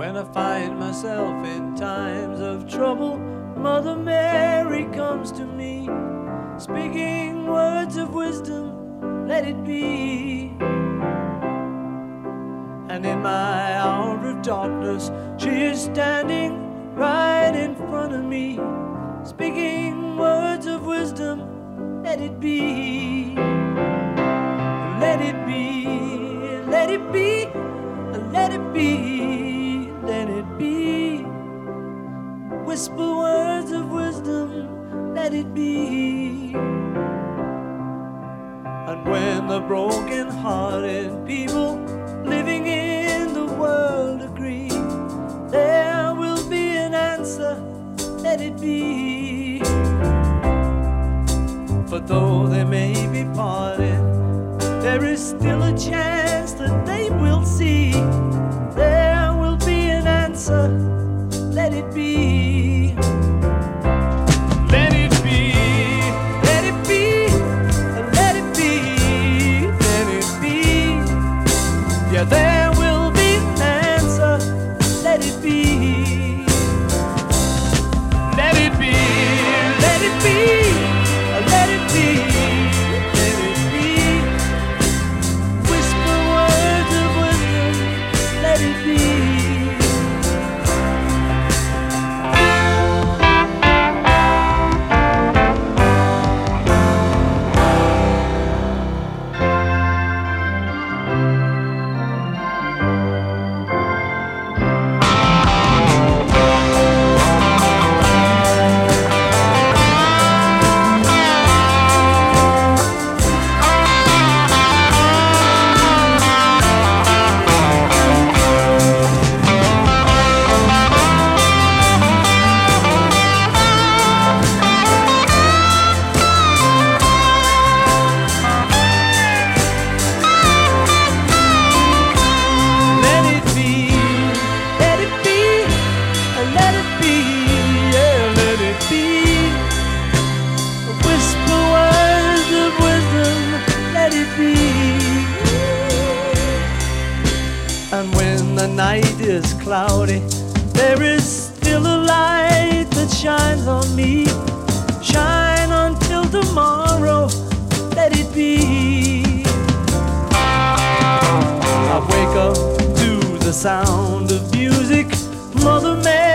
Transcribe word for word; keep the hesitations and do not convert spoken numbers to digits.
When I find myself in times of trouble, Mother Mary comes to me, speaking words of wisdom, let it be. And in my hour of darkness, she is standing right in front of me, speaking words of wisdom, let it be. Let it be, let it be, let it be, let it be. Whisper words of wisdom, let it be. And when the broken-hearted people living in the world agree, there will be an answer, let it be. For though they may be parted, there is still a chance that they will see. There will be an answer, let it be. Let it be, let it be, let it be, let it be. Yeah, there will be an answer, let it be. Let it be, let it be, let it be, let it be. Whisper words of wisdom, let it be. And when the night is cloudy, there is still a light that shines on me. Shine until tomorrow, let it be. I wake up to the sound of music, Mother Mary